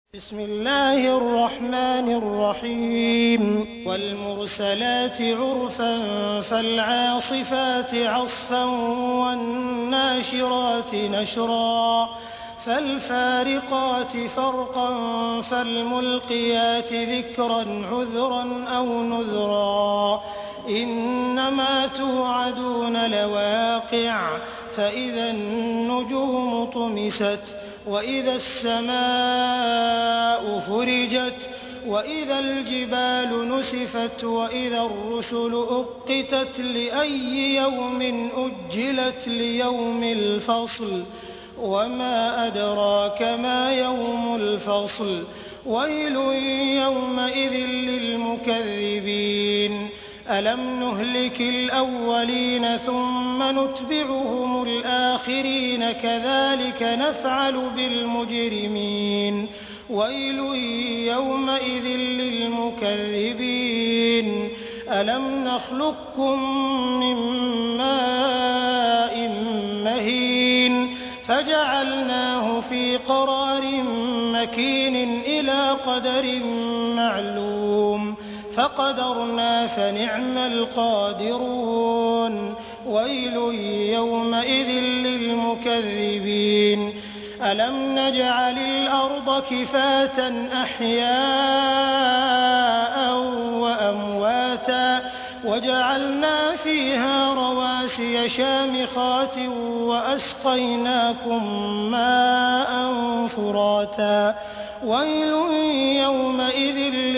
بسم الله الرحمن الرحيم والمرسلات عرفا فالعاصفات عصفا والناشرات نشرا فالفارقات فرقا فالملقيات ذكرا عذرا أو نذرا إنما توعدون لواقع فإذا النجوم طمست وإذا السماء فرجت وإذا الجبال نسفت وإذا الرسل أقتت لأي يوم أجلت ليوم الفصل وما أدراك ما يوم الفصل ويل يومئذ للمكذبين ألم نهلك الأولين ثم نتبعهم الآخرين كذلك نفعل بالمجرمين ويل يومئذ للمكذبين ألم نخلقكم من ماء مهين فجعلناه في قرار مكين إلى قدر معلوم فقدرنا فنعم القادرون ويل يومئذ للمكذبين ألم نجعل الأرض كفاة أحياء وأمواتا وجعلنا فيها رواسي شامخات وأسقيناكم ماء فراتا ويل يومئذ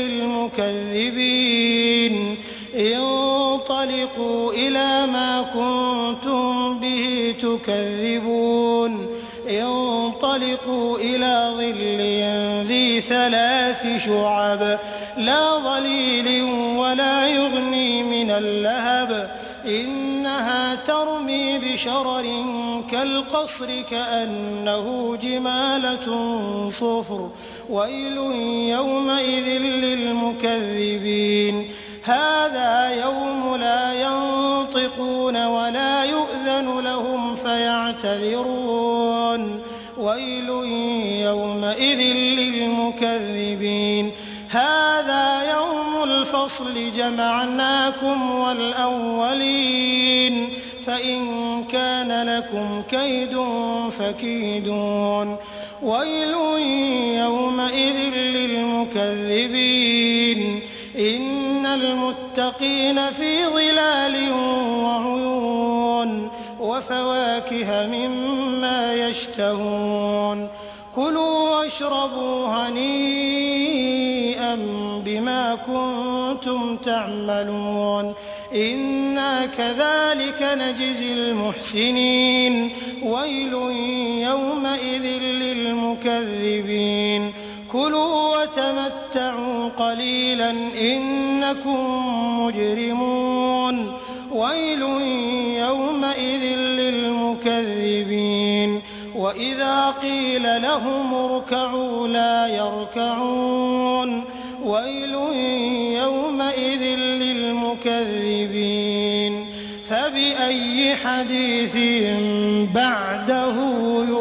للمكذبين انطلقوا إلى ما كنتم به تكذبون انطلقوا إلى ظل ذي 3 شعب لا ظليل ولا يغني من اللهب إنها ترمي بشرر كالقصر كأنه جمالة صفر ويل يومئذ للمكذبين هذا يوم لا ينطقون ولا يؤذن لهم فيعتذرون ويل يومئذ للمكذبين هذا يوم الفصل جمعناكم والأولين فإن كان لكم كيد فكيدون ويل يومئذ للمكذبين إن المتقين في ظلال وعيون وفواكه مما يشتهون كلوا واشربوا هنيئا بما كنتم تعملون إنا كذلك نجزي المحسنين ويل يومئذ للمكذبين كلوا وتمتعوا قليلا إنكم مجرمون ويل يومئذ للمكذبين وإذا قيل لهم اركعوا لا يركعون ويل يومئذ للمكذبين فبأي حديث بعده